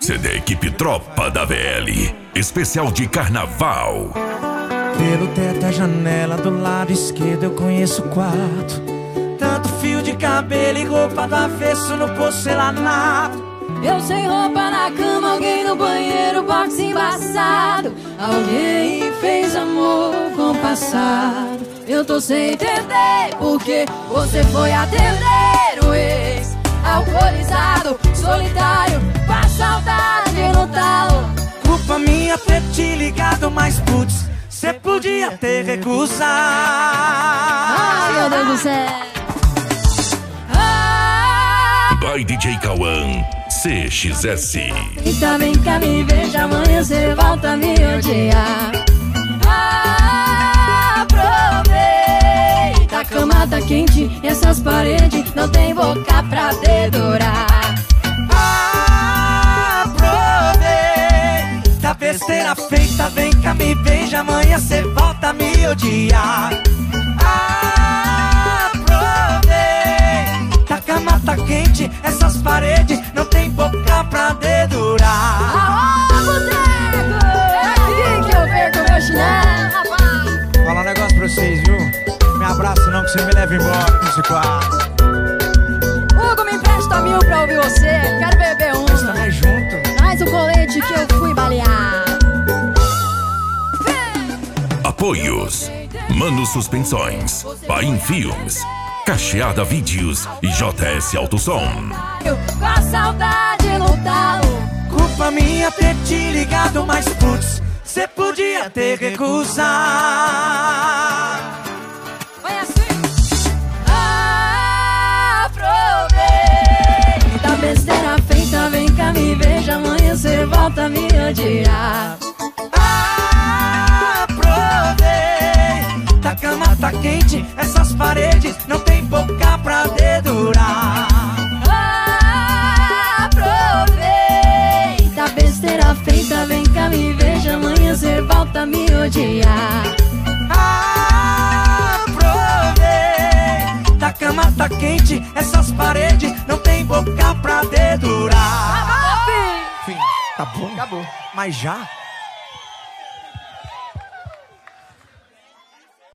CD Equipe Tropa da VL, especial de carnaval. Pelo teto, a janela do lado esquerdo eu conheço o quarto. Tanto fio de cabelo e roupa do avesso no porcelanato. Eu sem roupa na cama, alguém no banheiro, box embaçado. Alguém fez amor compassado. Eu tô sem entender porque você foi atender o ex. Alcoolizado, solitário, com a saudade no talo. Culpa minha ter te ligado, mas putz, cê podia ter recusado. Ai, meu Deus do céu. By DJ Cauã, CXS. Então vem cá, me veja, amanhã cê volta a me odiar. Aproveita, a cama tá quente e essas paredes não tem boca pra dedurar. Aproveita, besteira feita, vem cá, me beija, amanhã cê volta a me odiar. Aproveita, a cama tá quente, essas paredes não tem boca pra dedurar. Aô, boteco! É aqui que eu perco meu chinelo, rapaz. Vou falar um negócio pra vocês, viu? Me abraça não que você me leva embora com esse quadro. Hugo, me empresta 1000 pra ouvir você. Quero beber um. Estamos junto. Traz o colete que eu fui balear. Apoios: Mano Suspensões, Paim Filmes, Cacheada Vídeos e JS Autosom. Com a saudade no talo. Culpa minha ter te ligado, mas putz, cê podia ter recusado. Vai assim. Aproveita, besteira feita, vem cá, me veja, amanhã cê volta a me odiar. Aproveita, a cama tá quente, essas paredes não tem boca pra dedurar. Aproveita, besteira feita, vem cá, me veja, amanhã cê volta a me odiar. Aproveita, a cama tá quente, essas paredes não tem boca pra dedurar. Fim. Fim, tá bom? Acabou. Mas já?